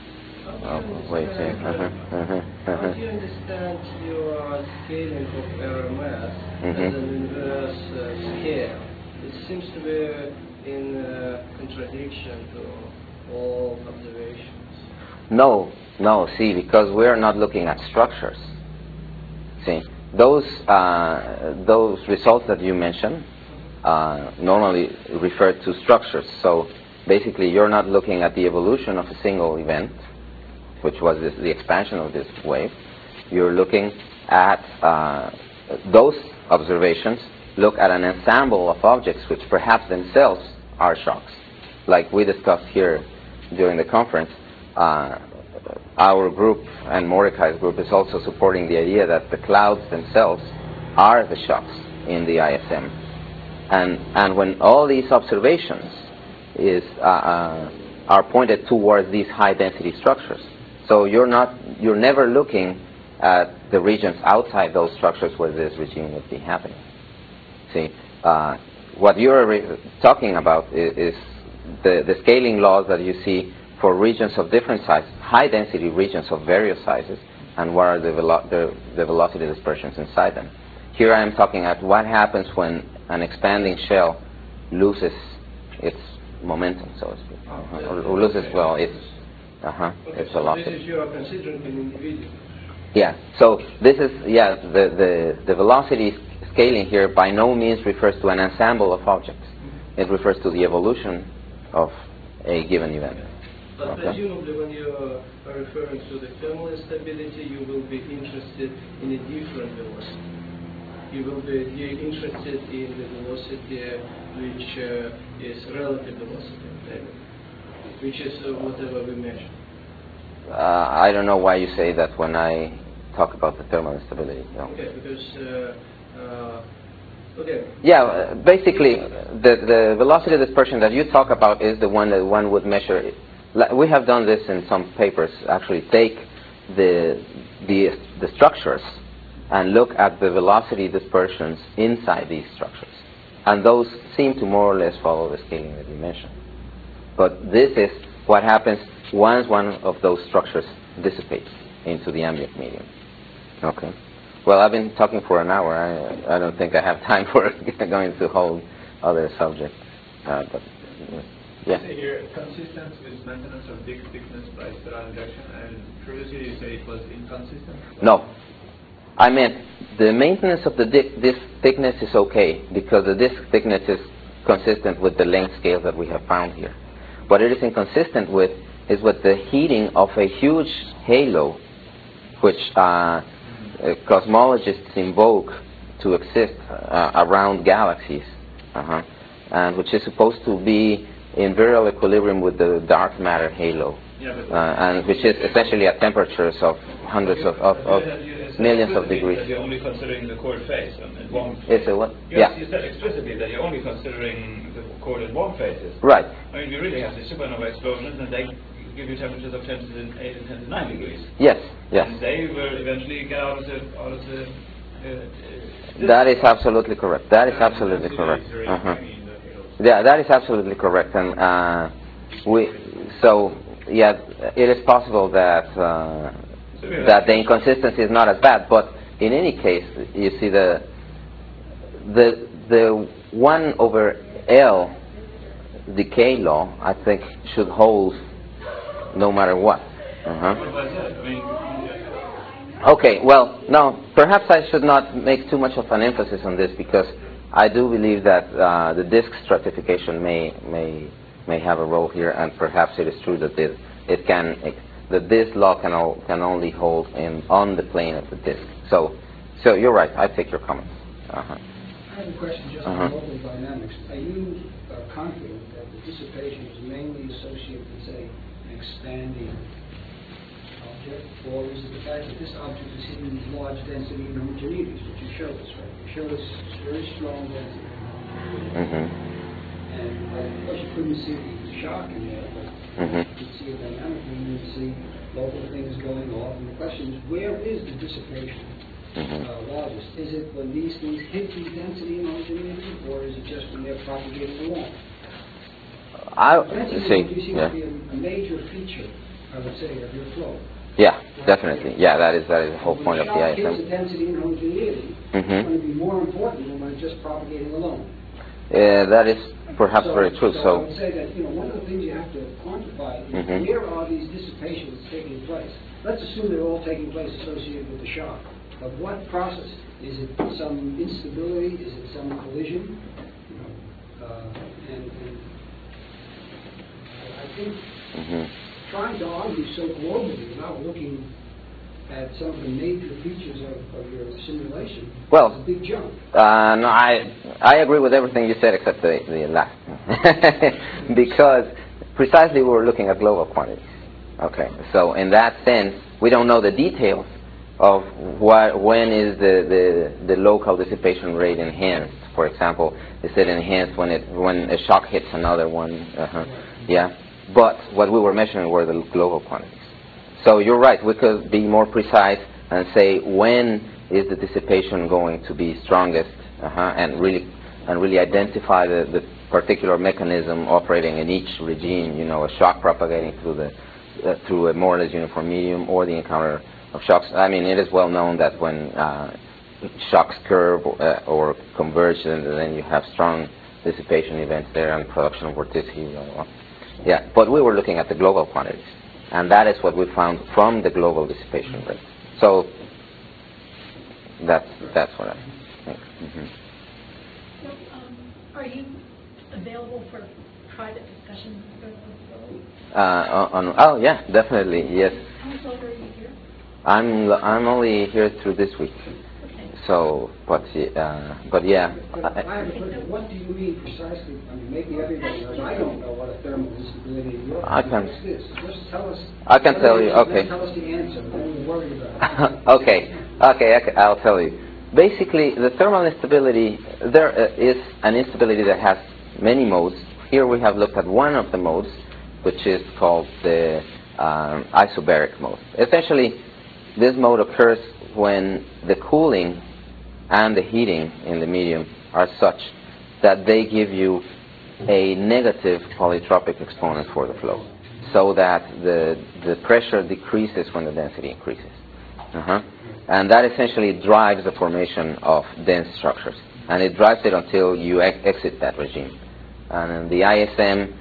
waiting. How do you understand your scaling of error mass as an inverse scale? It seems to be in contradiction to all observations. No, see, because we are not looking at structures. See, those results that you mentioned normally refer to structures. So basically, you're not looking at the evolution of a single event, which was the expansion of this wave. You're looking at those observations, look at an ensemble of objects which perhaps themselves are shocks. Like we discussed here during the conference, our group and Mordecai's group is also supporting the idea that the clouds themselves are the shocks in the ISM. And when all these observations are pointed towards these high-density structures, so you're never looking at the regions outside those structures where this regime would be happening. See, what you're talking about is the scaling laws that you see for regions of different sizes, high-density regions of various sizes, and what are the velocity dispersions inside them. Here I am talking at what happens when an expanding shell loses its momentum, so to speak, or loses, well, its velocity. This is you are considering an individual. Yeah, so this is, the velocity scaling here by no means refers to an ensemble of objects. It refers to the evolution of a given event. But presumably when you are referring to the thermal instability, you will be interested in a different velocity. You will be interested in the velocity which is relative velocity, which is whatever we measure. I don't know why you say that when I talk about the thermal instability. No. Okay, because okay. Yeah, basically the velocity dispersion that you talk about is the one that one would measure. We have done this in some papers. Actually, take the structures and look at the velocity dispersions inside these structures, and those seem to more or less follow the scaling that you mentioned. But this is what happens once one of those structures dissipates into the ambient medium. Okay. Well, I've been talking for an hour. I don't think I have time for going to whole other subjects. But yeah. You say here consistent with maintenance of disk thickness by sterile injection, and previously you say it was inconsistent? No. I meant the maintenance of the disk thickness is okay because the disk thickness is consistent with the length scale that we have found here. What it is inconsistent with is with the heating of a huge halo, which cosmologists invoke to exist around galaxies, and which is supposed to be in virial equilibrium with the dark matter halo, and which is essentially at temperatures of hundreds of millions of degrees. You're only considering the core phase and warm phase. It's a what? Yes, you said explicitly that you're only considering the core and warm phases. Right. I mean, you really have the supernova explosions, and they give you temperatures of 10 to the 8 and 10 to 9 degrees. Yes, yes. And they will eventually get out of the that is absolutely correct. That is absolutely correct. Yeah, that is absolutely correct. And it is possible that that the inconsistency is not as bad. But in any case, you see the 1 over L decay law, I think, should hold no matter what. Okay, well, no, perhaps I should not make too much of an emphasis on this because I do believe that the disk stratification may have a role here, and perhaps it is true that this law can only hold on the plane of the disk. So you're right. I take your comments. I have a question just on local dynamics. Are you confident that the dissipation is mainly associated with, say, an expanding object, or is it the fact that this object is hitting these large density homogeneities, which you showed us, right? You showed us very strong density homogeneities. And of course you couldn't see the shock in there, but you could see a dynamic, and you could see local things going off. And the question is, where is the dissipation largest? Is it when these things hit the density and homogeneity, or is it just when they're propagating along? I see. Yeah. To be a major feature let's say, of your flow. Yeah, definitely. Yeah, that is the whole point of the ISM. When the shock hits the density and homogeneity, it's going to be more important than when it's just propagating alone. That is perhaps very true. So I would say that one of the things you have to quantify is where are these dissipations taking place? Let's assume they're all taking place associated with the shock. But what process? Is it some instability? Is it some collision? And I think trying to argue so globally without looking at some of the major features of your simulation is a big jump. No, I agree with everything you said except the last. Because precisely we were looking at global quantities. Okay, so in that sense, we don't know the details of when is the local dissipation rate enhanced. For example, is it enhanced when a shock hits another one? Yeah, but what we were measuring were the global quantities. So you're right. We could be more precise and say when is the dissipation going to be strongest, and really identify the particular mechanism operating in each regime. A shock propagating through a more or less uniform medium, or the encounter of shocks. I mean, it is well known that when shocks curve or converge, then you have strong dissipation events there and production of vorticity. Yeah, but we were looking at the global quantities, and that is what we found from the global dissipation rate. So that's what I think. So, are you available for private discussions for the Oh yeah, definitely, yes. How much longer are you here? I'm only here through this week. Okay. So, but yeah. But I have a question. What do you mean precisely? I mean, maybe everybody knows. I don't know what a thermal instability is. Just tell us. I can tell you. Okay. Tell us the answer. Don't worry about it. Okay. I'll tell you. Basically, the thermal instability, there is an instability that has many modes. Here we have looked at one of the modes, which is called the isobaric mode. Essentially, this mode occurs when the cooling and the heating in the medium are such that they give you a negative polytropic exponent for the flow, so that the pressure decreases when the density increases. And that essentially drives the formation of dense structures. And it drives it until you exit that regime. And in the ISM,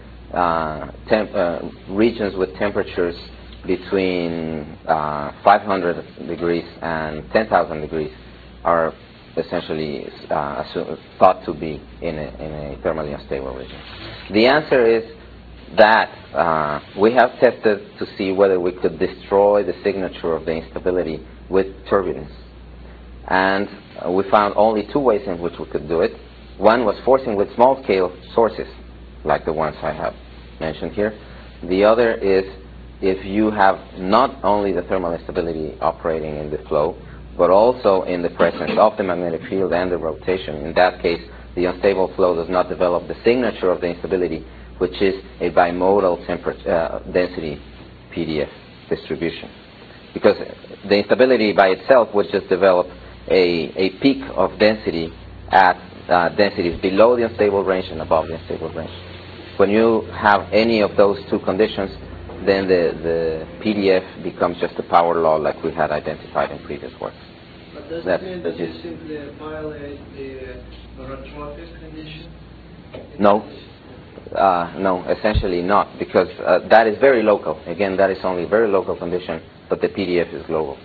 regions with temperatures between 500 degrees and 10,000 degrees are essentially thought to be in a thermally unstable region. The answer is that we have tested to see whether we could destroy the signature of the instability with turbulence. And we found only two ways in which we could do it. One was forcing with small-scale sources, like the ones I have mentioned here. The other is if you have not only the thermal instability operating in the flow, but also in the presence of the magnetic field and the rotation. In that case, the unstable flow does not develop the signature of the instability, which is a bimodal density PDF distribution. Because the instability by itself would just develop a peak of density at densities below the unstable range and above the unstable range. When you have any of those two conditions, then the PDF becomes just a power law like we had identified in previous work. But does it mean that you simply violate the barotropic condition? No. No, essentially not, because that is very local. Again, that is only a very local condition, but the PDF is global.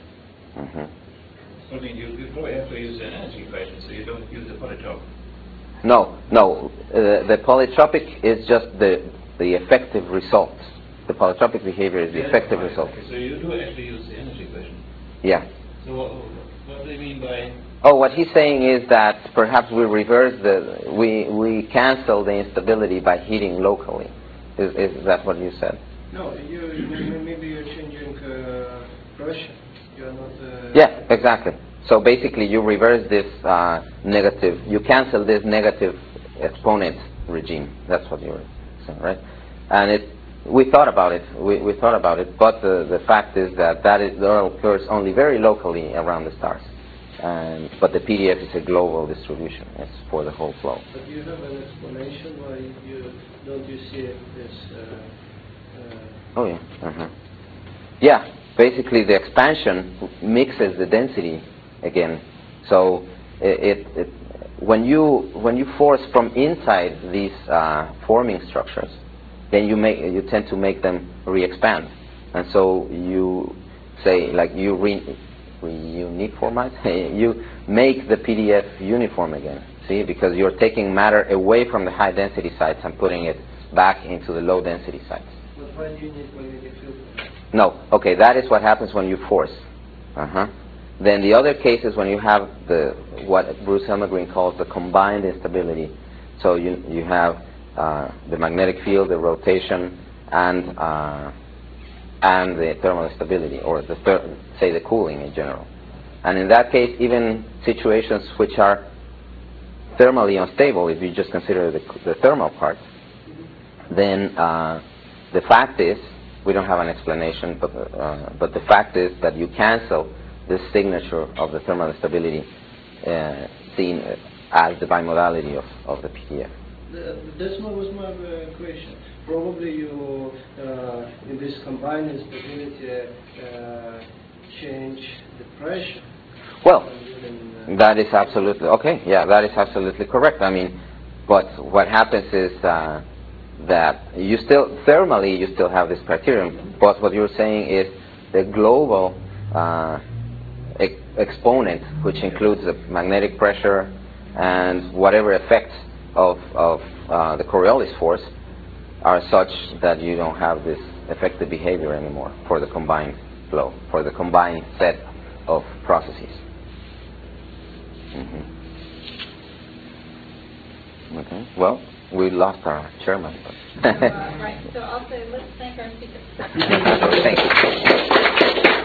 I mean, you probably have to use an energy equation, so you don't use the polytropic. No. The polytropic is just the effective result. The polytropic behavior is the effective result. Okay, so you do actually use the energy equation. Yeah. So what do you mean by? Oh, what he's saying is that perhaps we reverse we cancel the instability by heating locally. Is that what you said? No, maybe you're changing pressure. You're not. Yeah, exactly. So basically, you reverse this negative. You cancel this negative exponent regime. That's what you were saying, right? And we thought about it. We thought about it, but the fact is that occurs only very locally around the stars. But the PDF is a global distribution. It's for the whole flow. But do you have an explanation why you see this Oh, yeah. Yeah, basically the expansion mixes the density again. So when you force from inside these forming structures, then you tend to make them re-expand. And so you say, like, you uniformize, you make the PDF uniform again, see, because you're taking matter away from the high density sites and putting it back into the low density sites. But why do you need magnetic field? No, okay, that is what happens when you force. Then the other case is when you have what Bruce Helmergreen calls the combined instability. So you have the magnetic field, the rotation, and the thermal instability, or say the cooling in general. And in that case, even situations which are thermally unstable, if you just consider the thermal part, then the fact is, we don't have an explanation, but the fact is that you cancel this signature of the thermal instability seen as the bimodality of the PDF. That's was my question. Probably you, in this combined instability, change the pressure. Well, that is absolutely, okay, yeah, that is absolutely correct. I mean, but what happens is that you still, thermally, you still have this criterion, but what you're saying is the global exponent, which includes the magnetic pressure and whatever effects of the Coriolis force, are such that you don't have this effective behavior anymore for the combined flow, for the combined set of processes. Okay. Well, we lost our chairman. Right. So also, let's thank our speakers. Thank you.